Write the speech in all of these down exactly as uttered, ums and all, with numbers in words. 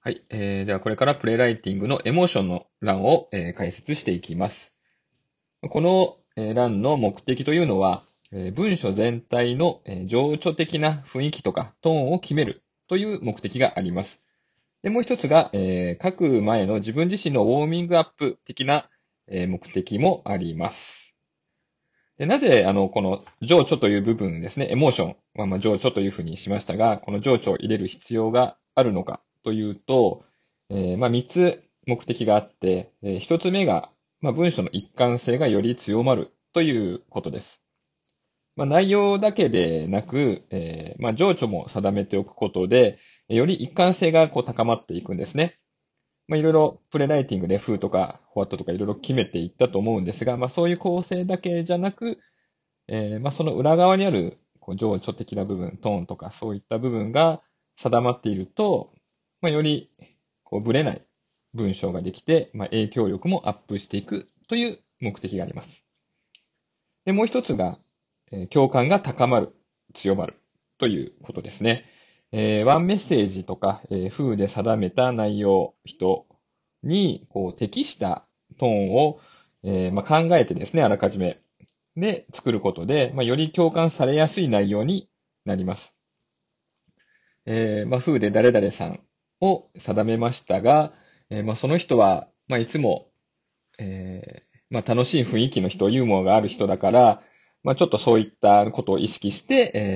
はい。えー、ではこれからプレイライティングのエモーションの欄を、えー解説していきます。この、えー欄の目的というのは、えー文章全体の、えー情緒的な雰囲気とかトーンを決めるという目的があります。で、もう一つが、えー書く前の自分自身のウォーミングアップ的な、えー目的もあります。で、なぜ、あの、この情緒という部分ですね、エモーションは、まあ、情緒というふうにしましたが、この情緒を入れる必要があるのかというと、えーまあ、三つ目的があって、えー一つ目が、まあ、文章の一貫性がより強まるということです。まあ、内容だけでなく、えーまあ、情緒も定めておくことで、より一貫性がこう高まっていくんですね。まあ、いろいろプレライティングでフーとかフォワットとかいろいろ決めていったと思うんですが、まあ、そういう構成だけじゃなく、えーまあ、その裏側にあるこう情緒的な部分、トーンとかそういった部分が定まっていると、まあ、よりこうブレない文章ができて、まあ、影響力もアップしていくという目的があります。で、もう一つが、えー共感が高まる、強まるということですね。えーワンメッセージとか、えー風で定めた内容、人にこう適したトーンを、えーまあ、考えてですね、あらかじめ。で作ることで、まあ、より共感されやすい内容になります。えー、まあ、風で誰々さんを定めましたが、えーまあ、その人は、まあ、いつも、えーまあ、楽しい雰囲気の人、ユーモアがある人だから、まあ、ちょっとそういったことを意識して、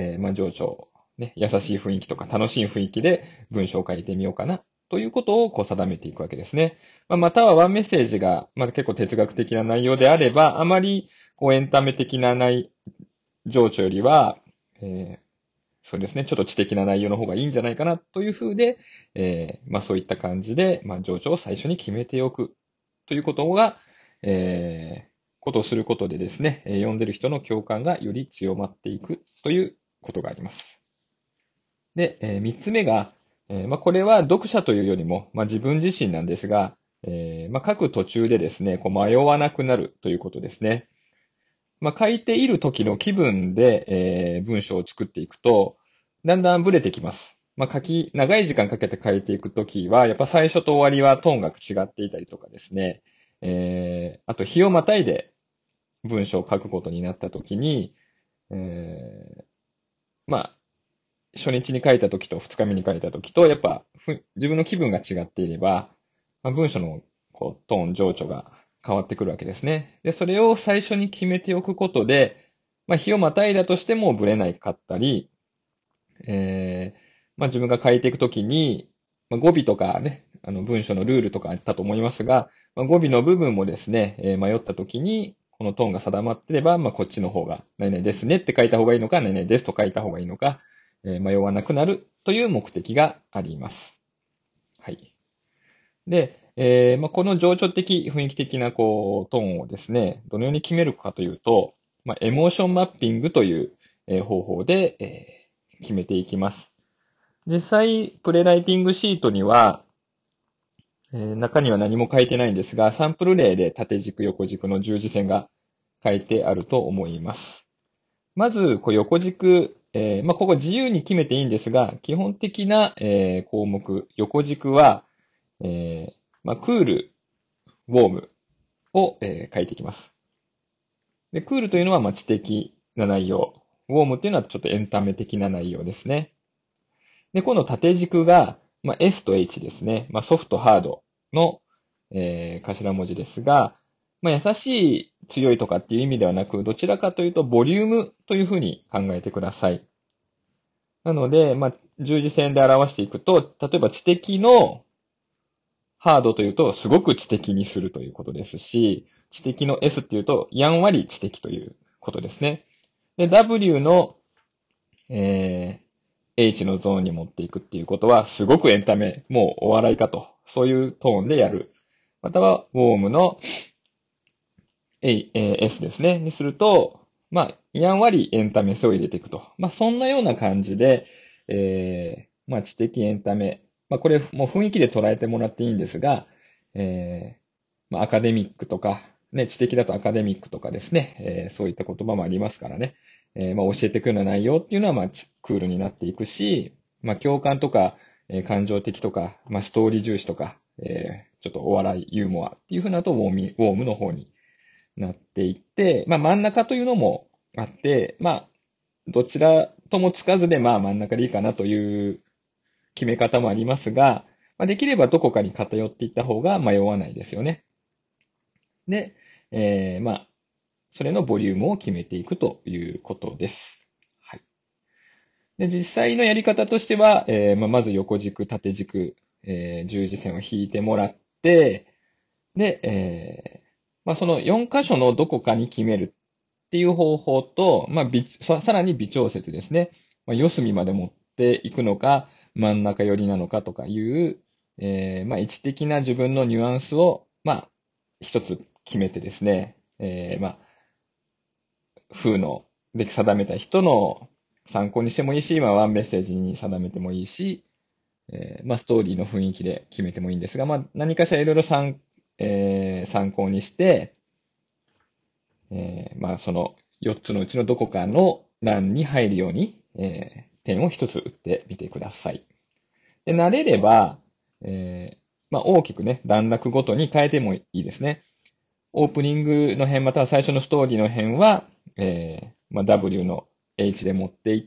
えーまあ、情緒、ね、優しい雰囲気とか楽しい雰囲気で文章を書いてみようかな、ということをこう定めていくわけですね。まあ、またはワンメッセージが、まあ、結構哲学的な内容であれば、あまりこうエンタメ的な内情緒よりは、えーそうですね、ちょっと知的な内容の方がいいんじゃないかなというふうで、えーまあそういった感じで、まあ情緒を最初に決めておくということが、えーことをすることでですね、えー読んでる人の共感がより強まっていくということがあります。で、えー三つ目が、えーまあこれは読者というよりも、まあ自分自身なんですが、えーまあ書く途中でですね、こう迷わなくなるということですね。まあ、書いている時の気分で、えー文章を作っていくと、だんだんブレてきます。まあ、書き、長い時間かけて書いていくときは、やっぱ最初と終わりはトーンが違っていたりとかですね。えー、あと日をまたいで文章を書くことになったときに、えー、まあ、初日に書いたときと二日目に書いたときと、やっぱふ自分の気分が違っていれば、まあ、文章のこうトーン、情緒が変わってくるわけですね。で、それを最初に決めておくことで、まあ、日をまたいだとしてもブレないかったり、えー、まあ、自分が書いていくときに、まあ、語尾とかね、あの文章のルールとかあったと思いますが、まあ、語尾の部分もですね、えー迷ったときに、このトーンが定まってれば、まあ、こっちの方が、何々ですねって書いた方がいいのか、何々ですと書いた方がいいのか、えー迷わなくなるという目的があります。はい。で、えーまあ、この情緒的、雰囲気的な、こう、トーンをですね、どのように決めるかというと、まあ、エモーションマッピングという、えー方法で、えー決めていきます。実際、プレライティングシートには、えー中には何も書いてないんですが、サンプル例で縦軸、横軸の十字線が書いてあると思います。まず、こう横軸、えーまあ、ここ自由に決めていいんですが、基本的な、えー項目、横軸は、えーまあ、クール、ウォームを、えー書いていきます。で、クールというのは、まあ、知的な内容。ウォームっていうのはちょっとエンタメ的な内容ですね。で、この縦軸が、まあ、S と H ですね。まあ、ソフト、ハードの、えー頭文字ですが、まあ、優しい、強いとかっていう意味ではなく、どちらかというと、ボリュームというふうに考えてください。なので、まあ、十字線で表していくと、例えば知的のハードというと、すごく知的にするということですし、知的の S っていうと、やんわり知的ということですね。で、W の、えー H のゾーンに持っていくっていうことは、すごくエンタメ、もうお笑いかと、そういうトーンでやる。または、ウォームの A、えー S ですね。にすると、まあ、やんわりエンタメ性を入れていくと。まあ、そんなような感じで、えー、まあ、知的エンタメ。まあ、これもう雰囲気で捉えてもらっていいんですが、えー、まあ、アカデミックとか、ね、知的だとアカデミックとかですね、えー、そういった言葉もありますからね。えー、まあ、教えていくような内容っていうのは、まあ、クールになっていくし、まあ、共感とか、 えー感情的とか、まあ、ストーリー重視とか、えーちょっとお笑い、ユーモアっていう風なとウォーミ、ウォームの方になっていって、まあ、真ん中というのもあって、まあ、どちらともつかずで、まあ、真ん中でいいかなという決め方もありますが、まあ、できればどこかに偏っていった方が迷わないですよね。で、えーまあ、それのボリュームを決めていくということです。はい。で、実際のやり方としては、えーまあ、まず横軸、縦軸、えー十字線を引いてもらって、で、えーまあ、そのよん箇所のどこかに決めるっていう方法と、まあ、微ささらに微調節ですね。まあ、四隅まで持っていくのか、真ん中寄りなのかとかいう、えーまあ、位置的な自分のニュアンスを、まあ、一つ決めてですね、えーまあ、風ので定めた人の参考にしてもいいし、まあ、ワンメッセージに定めてもいいし、えーまあ、ストーリーの雰囲気で決めてもいいんですが、まあ、何かしらいろいろ参、えー参考にして、えーまあ、そのよっつのうちのどこかの欄に入るように、えー点を一つ打ってみてください。で、慣れれば、えーまあ、大きくね、段落ごとに変えてもいいですね。オープニングの辺、または最初のストーリーの辺は、えーまあ、W の H で持っていって、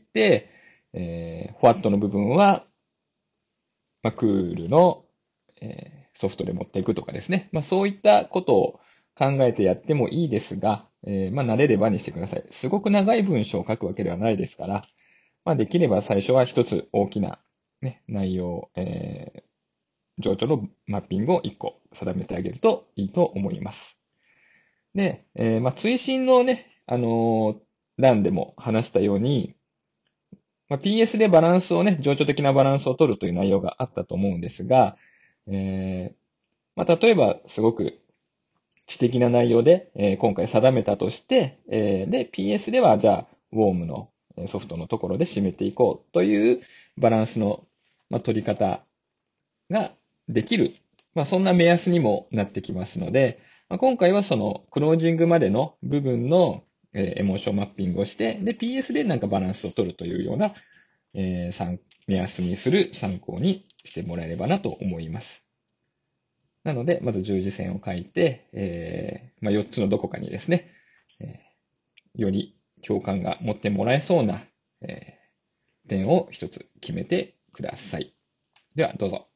えー、What の部分は、まあ、クールの、えーソフトで持っていくとかですね。まあ、そういったことを考えてやってもいいですが、えーまあ、慣れればにしてください。すごく長い文章を書くわけではないですから、まあ、できれば最初は一つ大きな、ね、内容、えー、情緒のマッピングを一個定めてあげるといいと思います。で、えーまあ、追伸のね、あのー欄でも話したように、まあ、ピーエス でバランスをね、情緒的なバランスを取るという内容があったと思うんですが、えーまあ、例えばすごく知的な内容で、えー今回定めたとして、えーで、ピーエス ではじゃあ、ウォームのソフトのところで締めていこうというバランスの、まあ、取り方ができる。まあ、そんな目安にもなってきますので、まあ、今回はそのクロージングまでの部分の、えーエモーションマッピングをして、で、ピーエス でなんかバランスを取るというような、えー参目安にする参考にしてもらえればなと思います。なので、まず十字線を書いて、えーまあ、よっつのどこかにですね、えーより共感が持ってもらえそうな、えー点を一つ決めてください。では、どうぞ。